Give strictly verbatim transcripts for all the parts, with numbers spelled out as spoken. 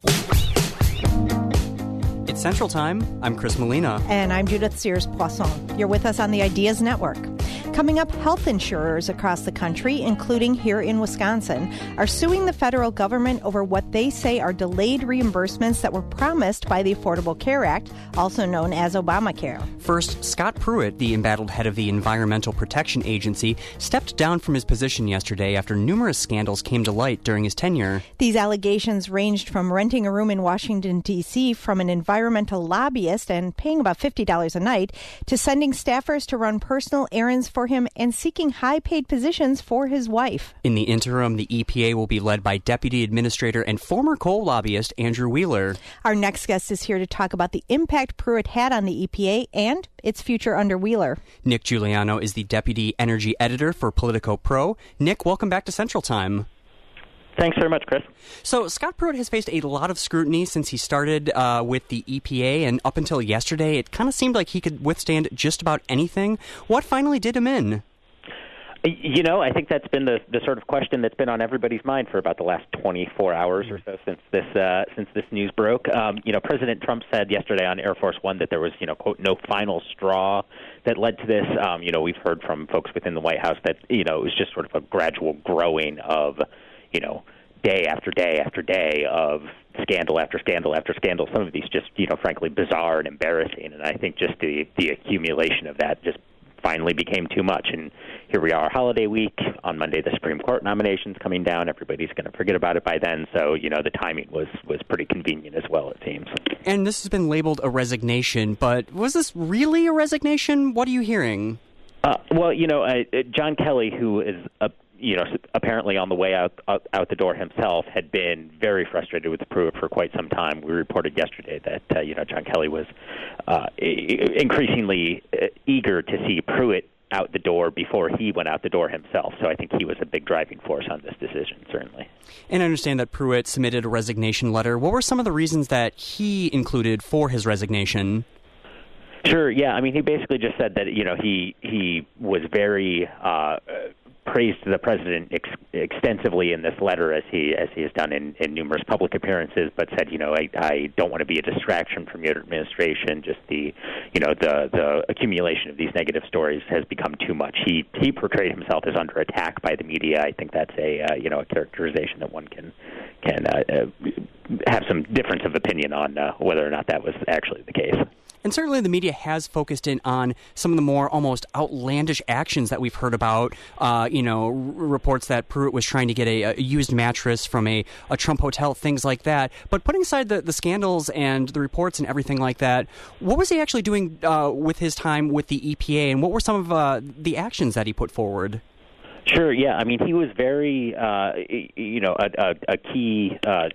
It's Central Time. I'm Chris Molina. And I'm Judith Sears-Poisson. You're with us on the Ideas Network. Coming up, health insurers across the country, including here in Wisconsin, are suing the federal government over what they say are delayed reimbursements that were promised by the Affordable Care Act, also known as Obamacare. First, Scott Pruitt, the embattled head of the Environmental Protection Agency, stepped down from his position yesterday after numerous scandals came to light during his tenure. These allegations ranged from renting a room in Washington, D C from an environmental lobbyist and paying about fifty dollars a night, to sending staffers to run personal errands for him and seeking high-paid positions for his wife. In the interim, the E P A will be led by Deputy Administrator and former coal lobbyist Andrew Wheeler. Our next guest is here to talk about the impact Pruitt had on the E P A and its future under Wheeler. Nick Giuliano is the Deputy Energy Editor for Politico Pro. Nick, welcome back to Central Time. Thanks very much, Chris. So Scott Pruitt has faced a lot of scrutiny since he started uh, with the E P A, and up until yesterday, it kind of seemed like he could withstand just about anything. What finally did him in? You know, I think that's been the, the sort of question that's been on everybody's mind for about the last twenty-four hours or so since this uh, since this news broke. Um, you know, President Trump said yesterday on Air Force One that there was, you know, quote, no final straw that led to this. Um, you know, we've heard from folks within the White House that, you know, it was just sort of a gradual growing of, you know, day after day after day of scandal after scandal after scandal, some of these just, you know, frankly bizarre and embarrassing. And I think just the, the accumulation of that just finally became too much. And here we are, holiday week. On Monday, the Supreme Court nomination's coming down. Everybody's going to forget about it by then. So, you know, the timing was, was pretty convenient as well, it seems. And this has been labeled a resignation, but was this really a resignation? What are you hearing? Uh, well, you know, uh, John Kelly, who is a you know, apparently on the way out, out out the door himself, had been very frustrated with Pruitt for quite some time. We reported yesterday that, uh, you know, John Kelly was uh, increasingly eager to see Pruitt out the door before he went out the door himself. So I think he was a big driving force on this decision, certainly. And I understand that Pruitt submitted a resignation letter. What were some of the reasons that he included for his resignation? Sure, yeah. I mean, he basically just said that, you know, he, he was very uh, praised the president ex- extensively in this letter, as he as he has done in, in numerous public appearances, but said, you know, I, I don't want to be a distraction from your administration. Just the, you know, the the accumulation of these negative stories has become too much. He he portrayed himself as under attack by the media. I think that's a uh, you know a characterization that one can can uh, uh, have some difference of opinion on uh, whether or not that was actually the case. And certainly the media has focused in on some of the more almost outlandish actions that we've heard about. Uh, you know, r- reports that Pruitt was trying to get a, a used mattress from a, a Trump hotel, things like that. But putting aside the, the scandals and the reports and everything like that, what was he actually doing uh, with his time with the E P A, and what were some of uh, the actions that he put forward? Sure, yeah. I mean, he was very, uh, you know, a, a, a key uh,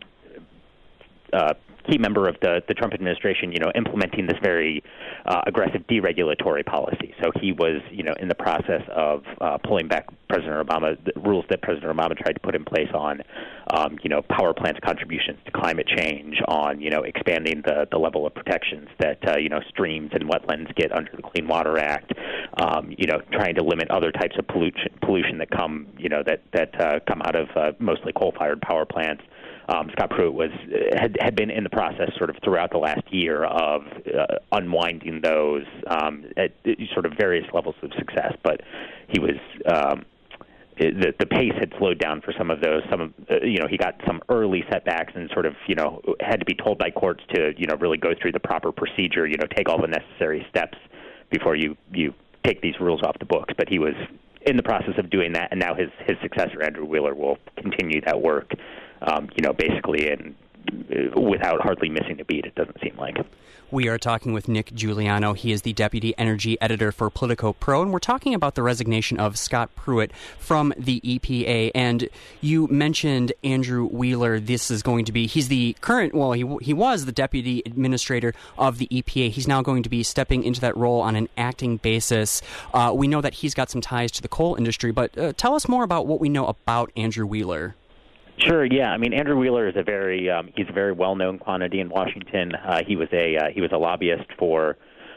uh, key member of the, the Trump administration, you know, implementing this very uh, aggressive deregulatory policy. So he was, you know, in the process of uh, pulling back President Obama, the rules that President Obama tried to put in place on, um, you know, power plants' contributions to climate change, on, you know, expanding the, the level of protections that, uh, you know, streams and wetlands get under the Clean Water Act, um, you know, trying to limit other types of pollution, pollution that come, you know, that, that uh, come out of uh, mostly coal-fired power plants. Um, Scott Pruitt was had had been in the process sort of throughout the last year of uh, unwinding those um, at sort of various levels of success, but he was um, the the pace had slowed down for some of those. Some of uh, you know he got some early setbacks and sort of you know had to be told by courts to you know really go through the proper procedure, you know take all the necessary steps before you you take these rules off the books. But he was in the process of doing that, and now his his successor Andrew Wheeler will continue that work. Um, you know, basically, and uh, without hardly missing a beat, it doesn't seem like. We are talking with Nick Giuliano. He is the Deputy Energy Editor for Politico Pro, and we're talking about the resignation of Scott Pruitt from the E P A. And you mentioned Andrew Wheeler. This is going to be, he's the current, well, he he was the Deputy Administrator of the E P A. He's now going to be stepping into that role on an acting basis. Uh, we know that he's got some ties to the coal industry, but uh, tell us more about what we know about Andrew Wheeler. Sure. Yeah. I mean, Andrew Wheeler is a very um, he's a very well known quantity in Washington. Uh, he was a uh, he was a lobbyist for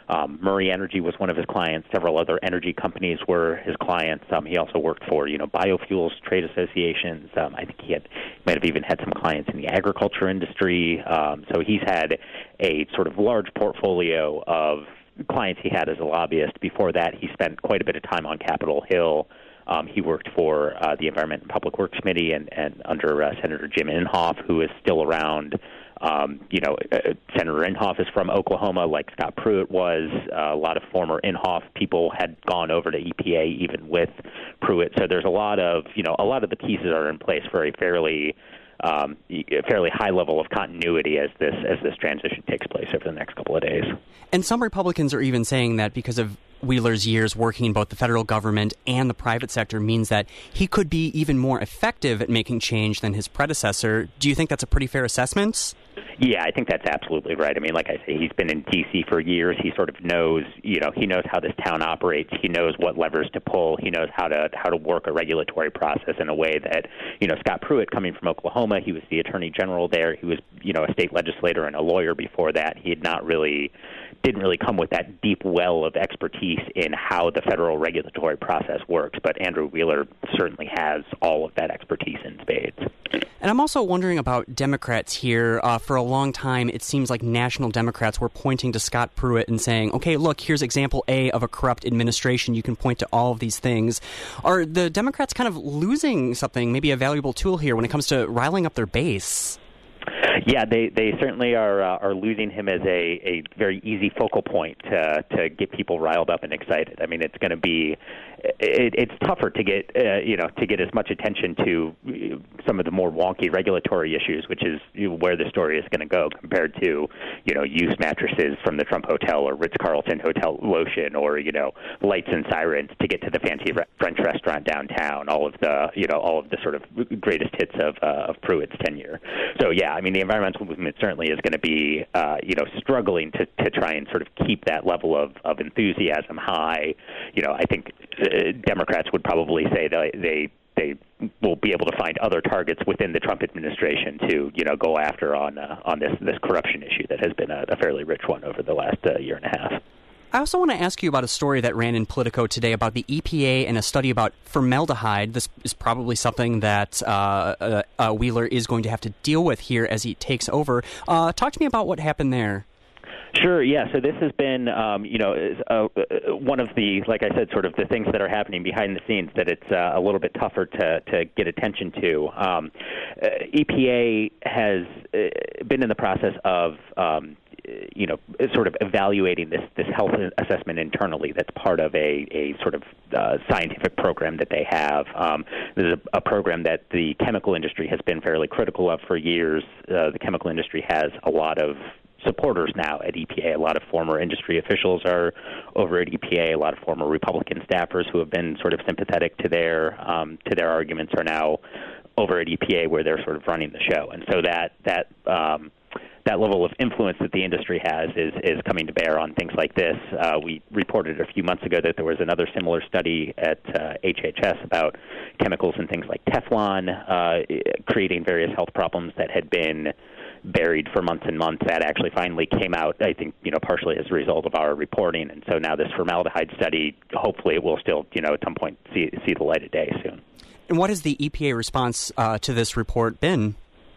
Um, Murray Energy was one of his clients. Several other energy companies were his clients. Um, he also worked for, you know, biofuels trade associations. Um, I think he had might have even had some clients in the agriculture industry. Um, so he's had a sort of large portfolio of clients he had as a lobbyist. Before that, he spent quite a bit of time on Capitol Hill. Um, he worked for uh, the Environment and Public Works Committee and, and under uh, Senator Jim Inhofe, who is still around. Um, you know, uh, Senator Inhofe is from Oklahoma, like Scott Pruitt was. Uh, a lot of former Inhofe people had gone over to E P A, even with Pruitt. So there's a lot of, you know, a lot of the pieces are in place for a fairly, um, a fairly high level of continuity as this as this transition takes place over the next couple of days. And some Republicans are even saying that because of Wheeler's years working in both the federal government and the private sector means that he could be even more effective at making change than his predecessor. Do you think that's a pretty fair assessment? Yeah, I think that's absolutely right. I mean, like I say, he's been in D C for years. He sort of knows, you know, he knows how this town operates. He knows what levers to pull. He knows how to how to work a regulatory process in a way that, you know, Scott Pruitt, coming from Oklahoma, he was the attorney general there. He was, you know, a state legislator and a lawyer before that. He had not really, didn't really come with that deep well of expertise in how the federal regulatory process works. But Andrew Wheeler certainly has all of that expertise in spades. And I'm also wondering about Democrats here. Uh, for a long time, it seems like national Democrats were pointing to Scott Pruitt and saying, okay, look, here's example A of a corrupt administration. You can point to all of these things. Are the Democrats kind of losing something, maybe a valuable tool here when it comes to riling up their base? Yeah, they, they certainly are uh, are losing him as a, a very easy focal point to to get people riled up and excited. I mean, it's going to be it, it's tougher to get uh, you know to get as much attention to some of the more wonky regulatory issues, which is where the story is going to go, compared to you know used mattresses from the Trump Hotel or Ritz-Carlton Hotel lotion, or you know lights and sirens to get to the fancy re- French restaurant downtown. All of the you know all of the sort of greatest hits of uh, of Pruitt's tenure. So yeah, I mean the environmental movement certainly is going to be, uh, you know, struggling to, to try and sort of keep that level of, of enthusiasm high. You know, I think uh, Democrats would probably say that they they will be able to find other targets within the Trump administration to, you know, go after on uh, on this this corruption issue that has been a, a fairly rich one over the last uh, year and a half. I also want to ask you about a story that ran in Politico today about the E P A and a study about formaldehyde. This is probably something that uh, uh, uh, Wheeler is going to have to deal with here as he takes over. Uh, talk to me about what happened there. Sure, yeah. So this has been, um, you know, uh, one of the, like I said, sort of the things that are happening behind the scenes that it's uh, a little bit tougher to, to get attention to. Um, uh, E P A has uh, been in the process of um, you know, sort of evaluating this, this health assessment internally that's part of a, a sort of uh, scientific program that they have. Um, this is a, a program that the chemical industry has been fairly critical of for years. Uh, the chemical industry has a lot of supporters now at E P A. A lot of former industry officials are over at E P A. A lot of former Republican staffers who have been sort of sympathetic to their um, to their arguments are now over at E P A, where they're sort of running the show. And so that that um, that level of influence that the industry has is, is coming to bear on things like this. Uh, we reported a few months ago that there was another similar study at uh, H H S about chemicals and things like Teflon uh, creating various health problems that had been buried for months and months. That actually finally came out, I think, you know, partially as a result of our reporting. And so now this formaldehyde study, hopefully it will still, you know, at some point see, see the light of day soon. And what has the E P A response uh, to this report been?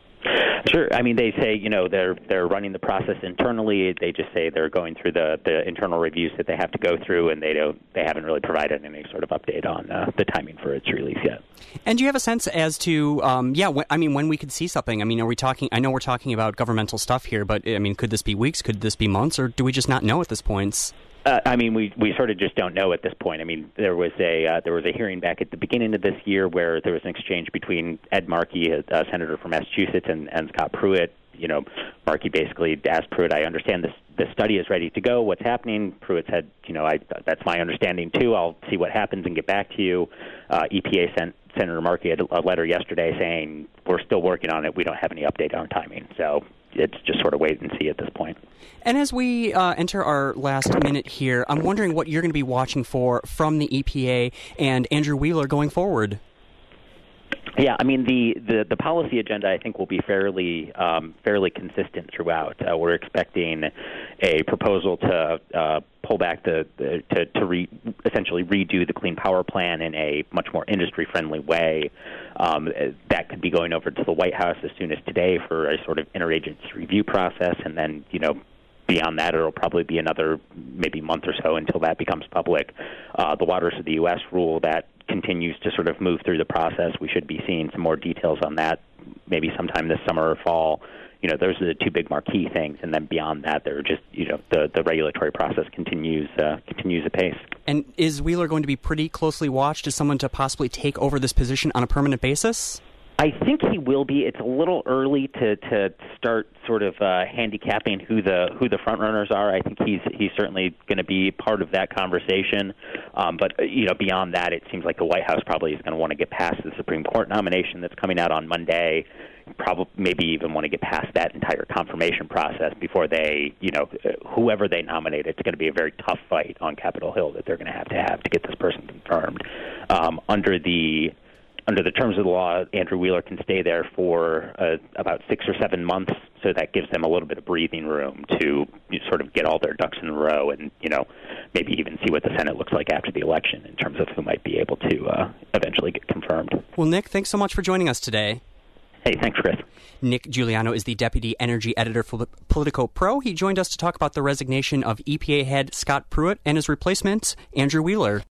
Sure. I mean, they say, you know, they're they're running the process internally. They just say they're going through the, the internal reviews that they have to go through, and they don't they haven't really provided any sort of update on uh, the timing for its release yet. And do you have a sense as to, um, yeah, wh- I mean, when we could see something? I mean, are we talking? I know we're talking about governmental stuff here, but I mean, could this be weeks? Could this be months? Or do we just not know at this point? Uh, I mean, we we sort of just don't know at this point. I mean, there was a uh, there was a hearing back at the beginning of this year where there was an exchange between Ed Markey, a, a senator from Massachusetts, and, and Scott Pruitt. You know, Markey basically asked Pruitt, "I understand this the study is ready to go. What's happening?" Pruitt said, "You know, I that's my understanding too. I'll see what happens and get back to you." Uh, E P A sent Senator Markey a, a letter yesterday saying, "We're still working on it. We don't have any update on timing." So it's just sort of wait and see at this point. And as we uh, enter our last minute here, I'm wondering what you're going to be watching for from the E P A and Andrew Wheeler going forward. Yeah, I mean the, the, the policy agenda I think will be fairly um, fairly consistent throughout. Uh, we're expecting a proposal to uh, pull back the, the to, to re, essentially redo the Clean Power Plan in a much more industry friendly way. Um, that could be going over to the White House as soon as today for a sort of interagency review process, and then you know. Beyond that, it'll probably be another maybe month or so until that becomes public. Uh, the Waters of the U S rule that continues to sort of move through the process. We should be seeing some more details on that maybe sometime this summer or fall. You know, those are the two big marquee things, and then beyond that, there are just you know the, the regulatory process continues uh, continues apace. And is Wheeler going to be pretty closely watched as someone to possibly take over this position on a permanent basis? I think he will be. It's a little early to, to start sort of uh, handicapping who the who the front runners are. I think he's he's certainly going to be part of that conversation. Um, but you know, beyond that, it seems like the White House probably is going to want to get past the Supreme Court nomination that's coming out on Monday. Probably maybe even want to get past that entire confirmation process before they, you know, whoever they nominate. It's going to be a very tough fight on Capitol Hill that they're going to have to have to get this person confirmed. Um, under the Under the terms of the law, Andrew Wheeler can stay there for uh, about six or seven months, so that gives them a little bit of breathing room to you know, sort of get all their ducks in a row and, you know, maybe even see what the Senate looks like after the election in terms of who might be able to uh, eventually get confirmed. Well, Nick, thanks so much for joining us today. Hey, thanks, Chris. Nick Giuliano is the Deputy Energy Editor for Politico Pro. He joined us to talk about the resignation of E P A head Scott Pruitt and his replacement, Andrew Wheeler.